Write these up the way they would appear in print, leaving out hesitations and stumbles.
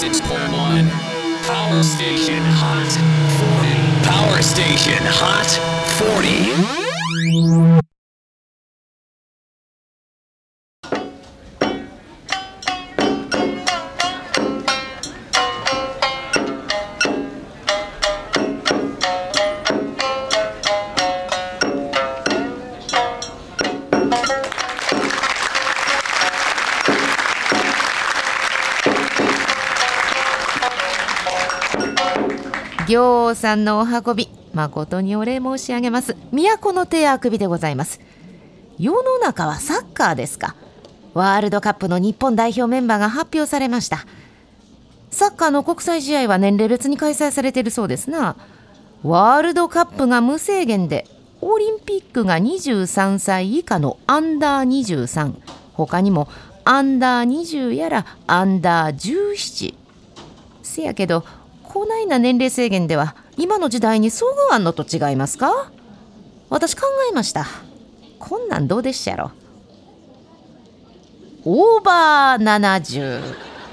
106.1 Power Station Hot 40 Power Station Hot 40 行さんのお運び誠にお礼申し上げます。都の手あくびでございます。世の中はサッカーですか。ワールドカップの日本代表メンバーが発表されました。サッカーの国際試合は年齢別に開催されているそうですな。ワールドカップが無制限で、オリンピックが23歳以下のアンダー23、他にもアンダー20やらアンダー17。せやけどこないな年齢制限では今の時代にそぐわんのと違いますか。私考えました。こんなんどうでっしゃろ。オーバー70、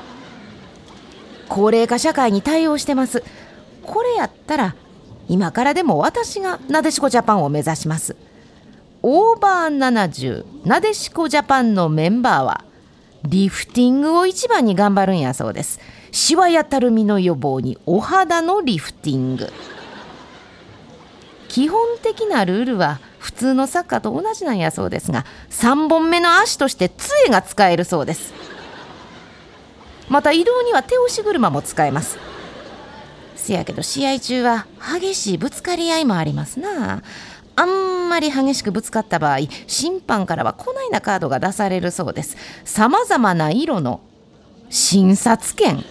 高齢化社会に対応してます。これやったら今からでも私がなでしこジャパンを目指します。オーバー70なでしこジャパンのメンバーはリフティングを一番に頑張るんやそうです。シワやたるみの予防にお肌のリフティング。基本的なルールは普通のサッカーと同じなんやそうですが、3本目の足として杖が使えるそうです。また移動には手押し車も使えます。せやけど試合中は激しいぶつかり合いもありますな。あんまり激しくぶつかった場合、審判からはこないなカードが出されるそうです。さまざまな色の診察券、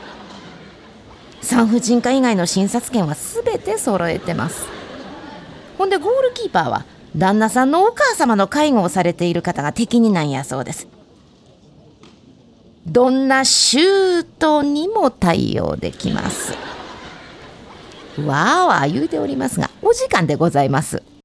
産婦人科以外の診察券はすべて揃えてます。ほんでゴールキーパーは旦那さんのお母様の介護をされている方が適任なんやそうです。どんなシュートにも対応できます。わーわー言うておりますが、お時間でございます。